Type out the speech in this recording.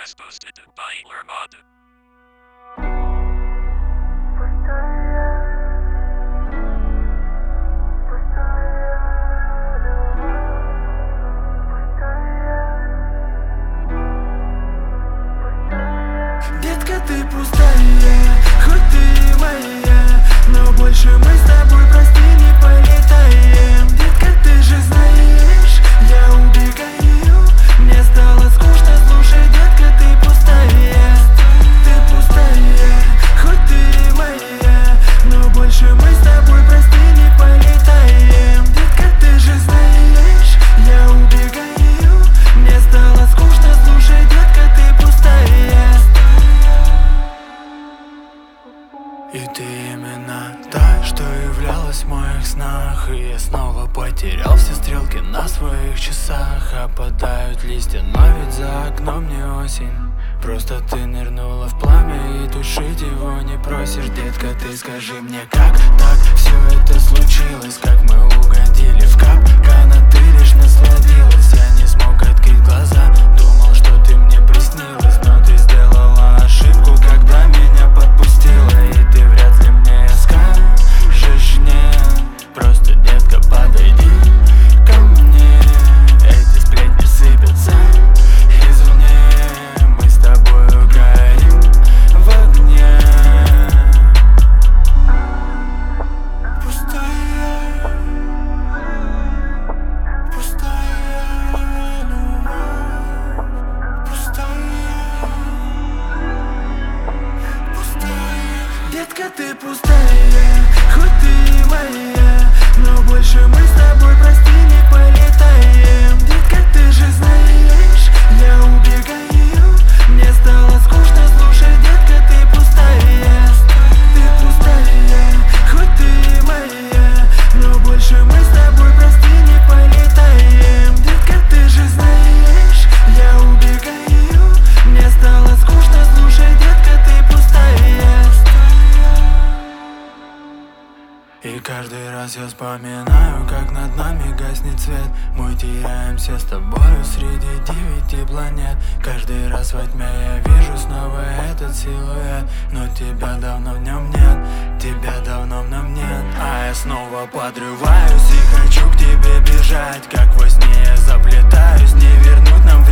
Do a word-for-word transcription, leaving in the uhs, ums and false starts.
As posted by Lermod. Детка, ты пустая, хоть ты моя, но больше мы с тобой, прости, не полетаем. Детка, ты же знаешь, я убегаю, мне стало скучно, слушай, детка, ты пустая. Ты пустая, хоть ты моя, но больше мы с тобой, прости, не полетаем. Детка, ты же знаешь, я убегаю, мне стало скучно, слушай, детка, ты пустая. И ты именно та, что являлась в моих снах. И я снова потерял все стрелки на своих часах. Опадают листья, но ведь за окном не осень. Просто ты нырнула в пламя и тушить его не просишь. Детка, ты скажи мне, как так все это случилось? Как мы угодили в капкан, а ты лишь насладилась. Я не смог открыть глаза, думал, что ты мне приснилась, но ты сделала ошибку, когда меня подпустила. И ты вряд ли мне скажешь нет. Просто, детка, подойди ко мне. Эти сплетни сыпятся извне. Мы с тобою горим в огне. Пустая, пустая любовь. Пустая, пустая. Детка, ты пустая, хоть ты моя, но больше мы с тобой, прости, не полетаем. Детка, ты же знаешь, я убегаю, мне стало скучно, слушай, детка, ты пустая. Ты пустая, хоть ты моя, но больше мы с тобой, прости, не полетаем. Детка, ты же знаешь, я убегаю, мне стало скучно, слушай, детка, ты пустая. И каждый раз я вспоминаю, как над нами гаснет свет. Мы теряемся с тобою среди девяти планет. Каждый раз во тьме я вижу снова этот силуэт, но тебя давно в нем нет, тебя давно в нем нет. А я снова подрываюсь и хочу к тебе бежать, как во сне я заплетаюсь, не вернуть нам время.